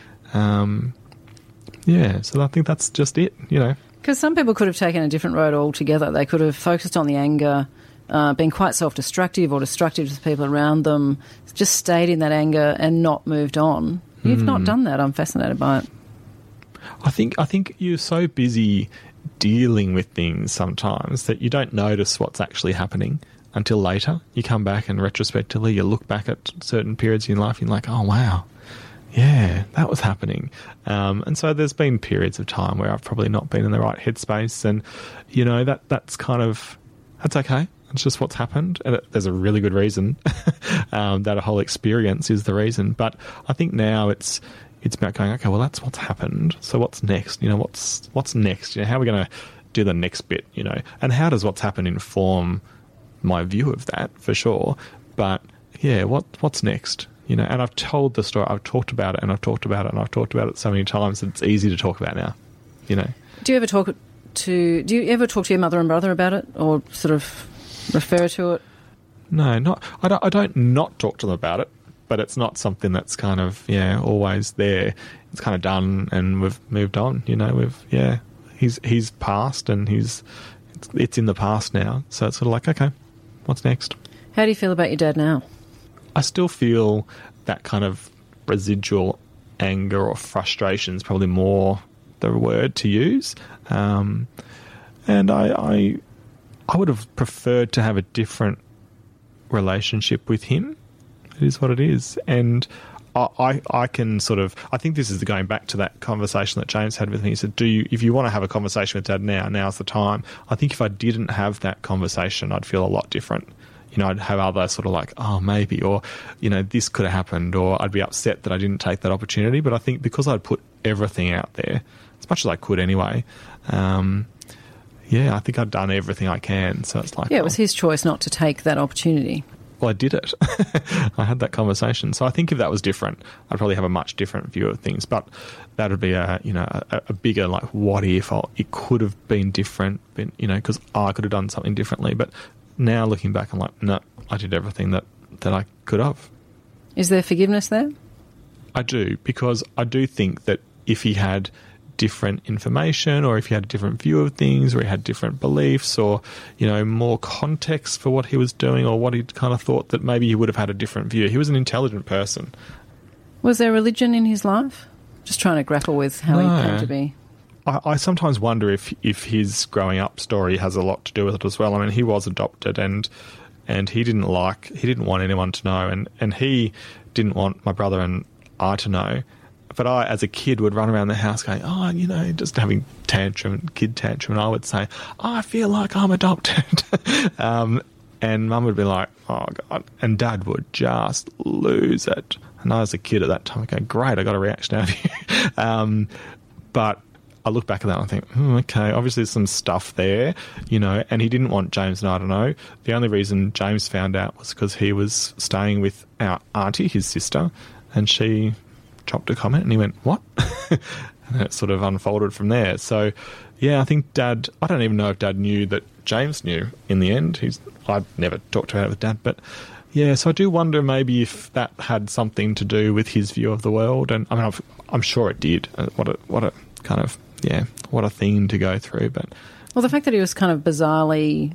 So I think that's just it, you know. Because some people could have taken a different road altogether. They could have focused on the anger, been quite self-destructive or destructive to the people around them, just stayed in that anger and not moved on. You've not done that. I'm fascinated by it. I think you're so busy dealing with things sometimes that you don't notice what's actually happening until later. You come back and retrospectively you look back at certain periods in your life and you're like, oh, wow. Yeah, that was happening. And so there's been periods of time where I've probably not been in the right headspace, and, you know, that's okay. It's just what's happened. And there's a really good reason that a whole experience is the reason. But I think now it's about going, okay, well, that's what's happened. So what's next? You know, what's next? You know, how are we going to do the next bit, you know? And how does what's happened inform my view of that, for sure? But, what's next? You know, and I've told the story, I've talked about it, and I've talked about it, and I've talked about it so many times that it's easy to talk about now, you know. Do you ever talk to your mother and brother about it, or sort of refer to it? No, I don't not talk to them about it, but it's not something that's kind of, always there. It's kind of done, and we've moved on, you know, he's passed, and it's in the past now, so it's sort of like, okay, what's next? How do you feel about your dad now? I still feel that kind of residual anger or frustration is probably more the word to use. And I would have preferred to have a different relationship with him. It is what it is. And I can sort of, I think this is going back to that conversation that James had with me. He said, if you want to have a conversation with Dad now's the time. I think if I didn't have that conversation, I'd feel a lot different. You know, I'd have other sort of like, oh, maybe, or, you know, this could have happened, or I'd be upset that I didn't take that opportunity. But I think because I'd put everything out there, as much as I could anyway, yeah, I think I've done everything I can. So it's like, Yeah, it was his choice not to take that opportunity. well, I did it. I had that conversation. So I think if that was different, I'd probably have a much different view of things. But that would be a bigger, like, what if? It could have been different, because I could have done something differently. But now looking back, I'm like, no, I did everything that I could have. Is there forgiveness there? I do, because I do think that if he had different information, or if he had a different view of things, or he had different beliefs, or more context for what he was doing, or what he kind of thought, that maybe he would have had a different view. He was an intelligent person. Was there religion in his life? Just trying to grapple with how he came to be. I sometimes wonder if his growing up story has a lot to do with it as well. I mean, he was adopted, and he didn't want anyone to know, and he didn't want my brother and I to know. But I, as a kid, would run around the house going, just having kid tantrum, and I would say, I feel like I'm adopted. And Mum would be like, oh, God. And Dad would just lose it. And I was a kid at that time, going, great, I got a reaction out of you. But I look back at that and I think, okay, obviously there's some stuff there, and he didn't want James and I to know. The only reason James found out was because he was staying with our auntie, his sister, and she dropped a comment and he went, what? And it sort of unfolded from there. So, yeah, I think Dad, I don't even know if Dad knew that James knew in the end. I'd never talked about it with Dad, but yeah, so I do wonder maybe if that had something to do with his view of the world. And I mean, I'm sure it did. What a kind of, what a thing to go through. But well, the fact that he was kind of bizarrely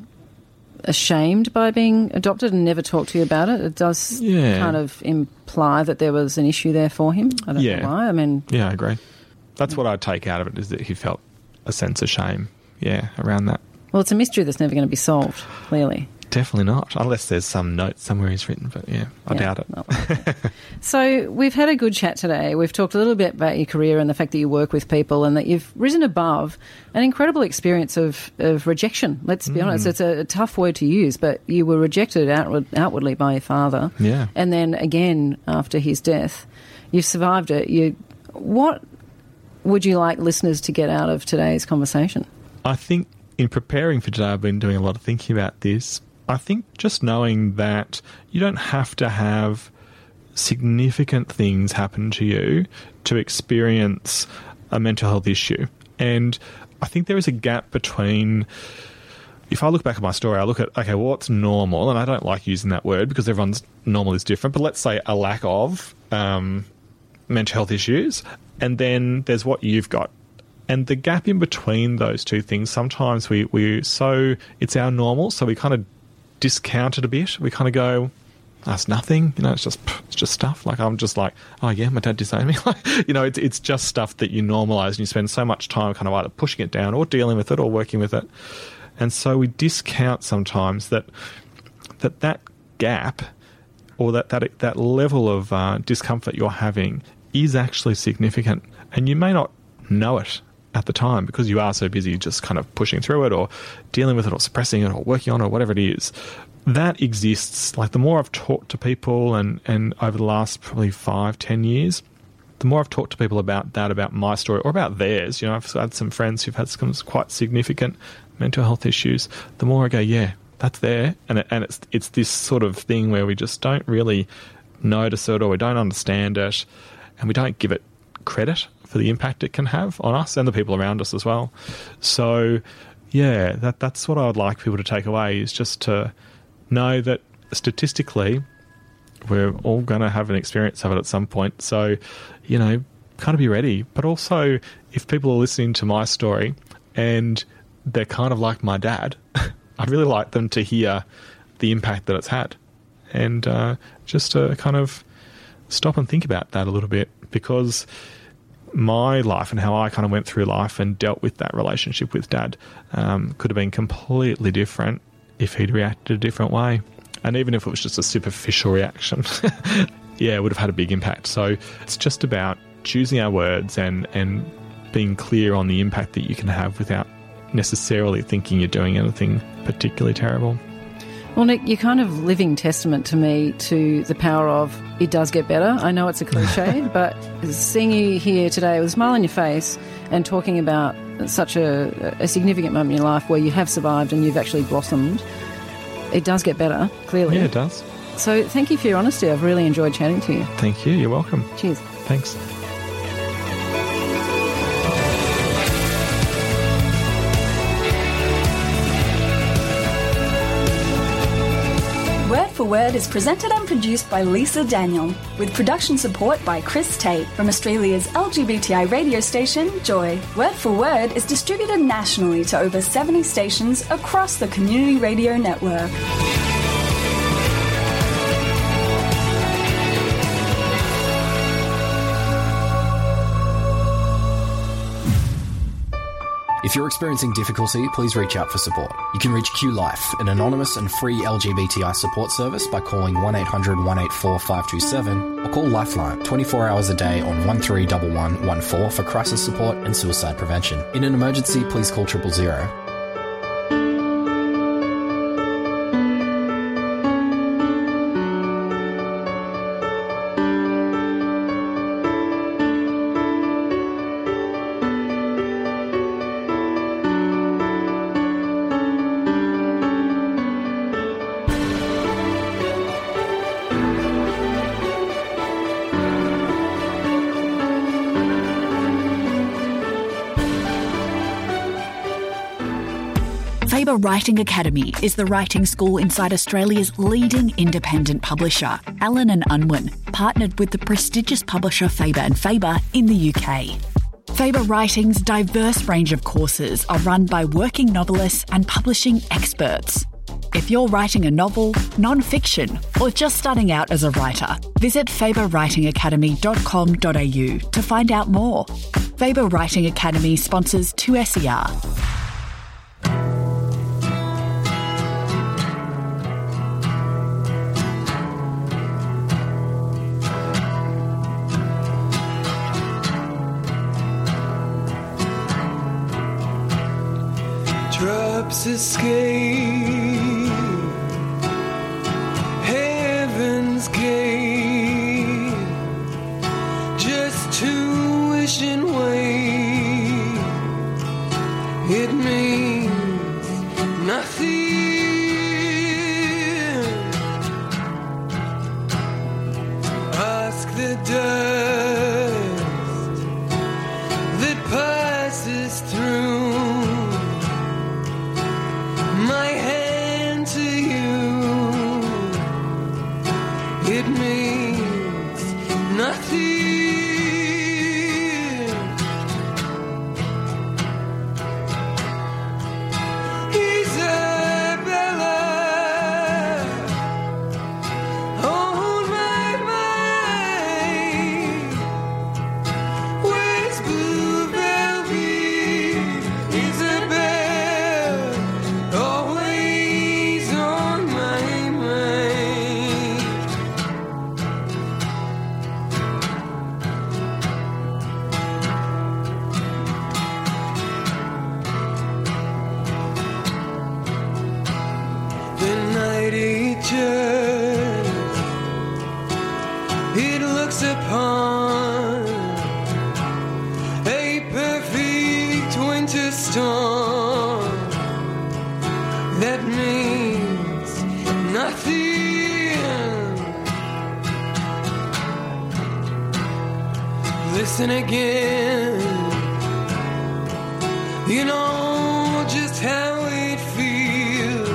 ashamed by being adopted and never talked to you about it, it does kind of imply that there was an issue there for him. I don't know why. I mean, yeah, I agree. That's what I take out of it, is that he felt a sense of shame, around that. Well, it's a mystery that's never going to be solved, clearly. Definitely not, unless there's some note somewhere he's written, but I doubt it. No. So we've had a good chat today. We've talked a little bit about your career and the fact that you work with people and that you've risen above an incredible experience of rejection. Let's be honest, it's a tough word to use, but you were rejected outwardly by your father. Yeah. And then again after his death. You've survived it. What would you like listeners to get out of today's conversation? I think in preparing for today, I've been doing a lot of thinking about this. I think just knowing that you don't have to have significant things happen to you to experience a mental health issue. And I think there is a gap between, if I look back at my story, I look at, okay, well, what's normal? And I don't like using that word because everyone's normal is different, but let's say a lack of mental health issues. And then there's what you've got. And the gap in between those two things, sometimes it's our normal, so we kind of discount it a bit. We kind of go, that's nothing, it's just stuff. Like, I'm just like, oh yeah, my dad disowned me. It's just stuff that you normalise, and you spend so much time kind of either pushing it down or dealing with it or working with it. And so we discount sometimes that gap, or that level of discomfort you're having is actually significant, and you may not know it at the time because you are so busy just kind of pushing through it or dealing with it or suppressing it or working on it or whatever it is. That exists. Like, the more I've talked to people and over the last probably 5-10 years, the more I've talked to people about that, about my story or about theirs, I've had some friends who've had some quite significant mental health issues, the more I go, yeah, that's there. And it's this sort of thing where we just don't really notice it, or we don't understand it, and we don't give it credit for the impact it can have on us and the people around us as well. So, yeah, that's what I would like people to take away, is just to know that statistically we're all going to have an experience of it at some point. So, kind of be ready. But also, if people are listening to my story and they're kind of like my dad, I'd really like them to hear the impact that it's had, and just to kind of stop and think about that a little bit, because my life and how I kind of went through life and dealt with that relationship with Dad could have been completely different if he'd reacted a different way. And even if it was just a superficial reaction, it would have had a big impact. So it's just about choosing our words and being clear on the impact that you can have without necessarily thinking you're doing anything particularly terrible. Well, Nick, you're kind of living testament to me to the power of it does get better. I know it's a cliche, but seeing you here today with a smile on your face and talking about such a significant moment in your life where you have survived and you've actually blossomed, it does get better, clearly. Yeah, it does. So thank you for your honesty. I've really enjoyed chatting to you. Thank you. You're welcome. Cheers. Thanks. Word for Word is presented and produced by Lisa Daniel, with production support by Chris Tate from Australia's LGBTI radio station, Joy. Word for Word is distributed nationally to over 70 stations across the Community Radio Network. If you're experiencing difficulty, please reach out for support. You can reach Q Life, an anonymous and free LGBTI support service, by calling 1800 184 527 or call Lifeline 24 hours a day on 131114 for crisis support and suicide prevention. In an emergency, please call 000. Faber Writing Academy is the writing school inside Australia's leading independent publisher. Allen & Unwin partnered with the prestigious publisher Faber & Faber in the UK. Faber Writing's diverse range of courses are run by working novelists and publishing experts. If you're writing a novel, non-fiction, or just starting out as a writer, visit faberwritingacademy.com.au to find out more. Faber Writing Academy sponsors 2SER. Drops escape heaven's gate, just tuition away. It means nothing. Ask the dust that passes through my hand to you. It means nothing. Isabella, hold my mind. Where's blue velvet? Isabel, always on my mind. The night it looks upon a perfect winter storm that means nothing. Listen again, you know just how it feels.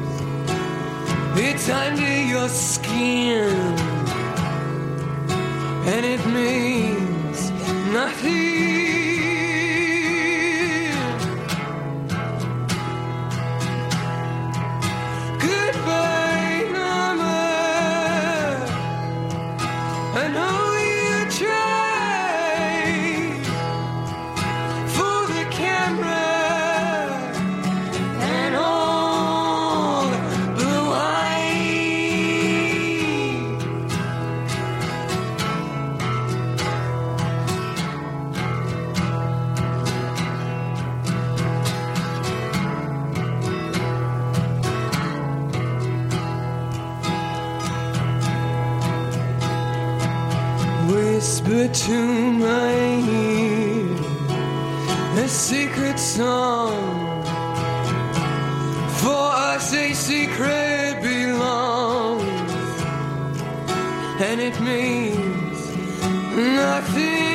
It's under your skin, and it means nothing. Goodbye, Mama. I know you tried for the camera and all the light. whisper to my ear a secret song. For us a secret belongs, and it means nothing